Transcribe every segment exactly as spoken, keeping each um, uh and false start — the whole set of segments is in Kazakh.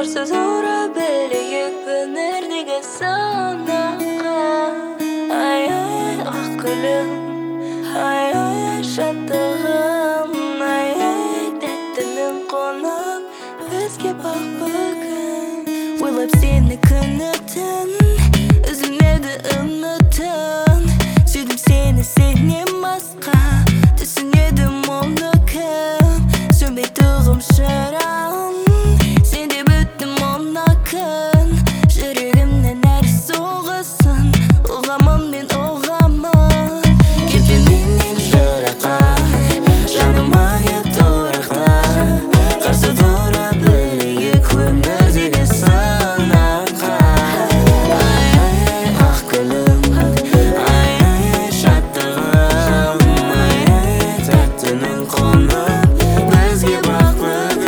Қарсы тұра білейік өнердегі санаққа. Ай-ай, ақ гүлім, ай-ай, шаттығым, ай-ай, тәттінің қонып, бізге бақ бүгін. Ойлап сені күні түн, үзілмеді үмітім. Сүйдім сені сенен басқа, түсінедім оны кім. Сөнбей тұғым шырағым, сенде бүттім оны күн. Жүрегімнен әр соғысын, ұғамын мен ұғамын. Кетпе менен жыраққа, жаныма кеп тұрақта. Қарсы тұра білейік өмірдегі санаққа. Ай-ай, ақ гүлім, ай-ай, шаттығым, ай-ай, тәттінің қонып, бізге бақ бүгін.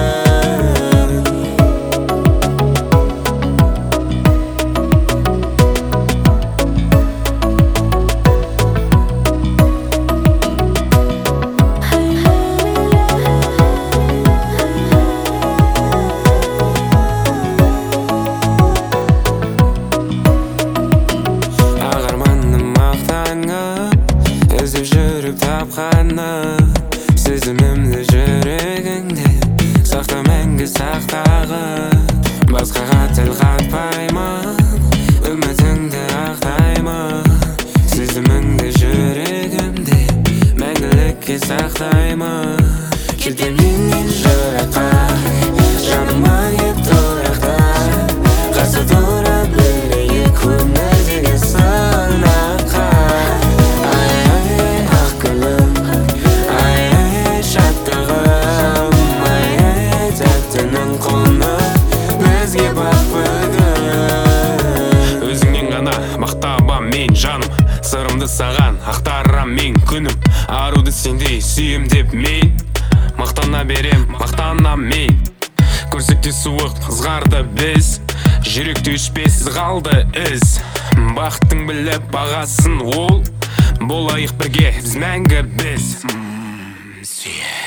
Ақ арманым мақтанып, іздеп жүріп тапқаным. Сезімімді жүрегіңде сақта, мәңгі сақтағын. Басқаға тіл қатпаймын, үмітіңді ақтаймын. Сезіміңді жүрегімде мәңгілікке сақтаймын. Кетпе менен жыраққа, жаныма кеп тұрақта. Қарсы тұра білейік өмірдегі санаққа. Ай-ай, ақ гүлім, ай-ай, шаттығым, ай-ай, тәттінің қонып, бізге бақ бүгін. Өзіңнен ғана мақтабам мен жаным, сырымды саған ақтарам мен күнім. Аруды сендей сүйем деп мен мақтана берем, мақтанам мен. Көрсекте суық ызғарды біз, жүректе өшпес қалды із. Бақыттың біліп бағасын ол, болайық бірге біз мәңгі біз. Сүйе